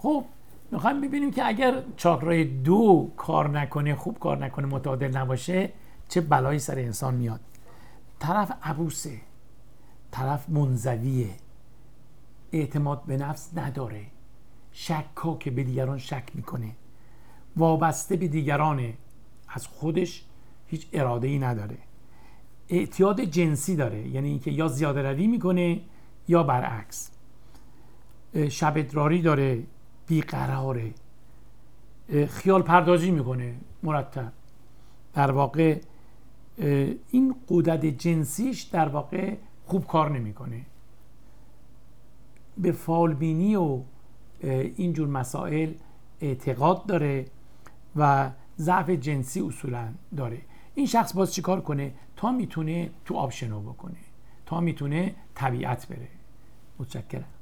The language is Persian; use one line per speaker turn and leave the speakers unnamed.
خب میخوایم ببینیم که اگر چاکرای 2 کار نکنه، خوب کار نکنه، متعادل نباشه، چه بلایی سر انسان میاد. طرف عبوسه، طرف منزویه، اعتماد به نفس نداره، شکاکه، به دیگران شک میکنه، وابسته به دیگرانه، از خودش هیچ اراده‌ای نداره، اعتیاد جنسی داره، یعنی اینکه یا زیاده روی میکنه یا برعکس، شب ادراری داره، بیقراره، خیال پردازی میکنه مرتب. در واقع این غدد جنسیش در واقع خوب کار نمیکنه. به فالبینی و اینجور مسائل اعتقاد داره و ضعف جنسی اصولا داره. این شخص باز چی کار کنه؟ تا میتونه تو آب شنا بکنه، تا میتونه طبیعت بره. متشکرم.